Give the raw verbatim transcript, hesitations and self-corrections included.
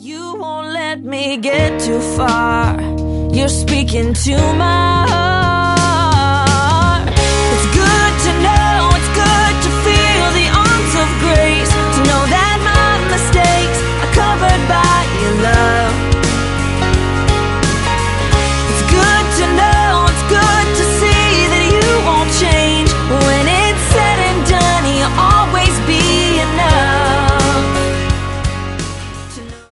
You won't let me get too far. You're speaking to my heart.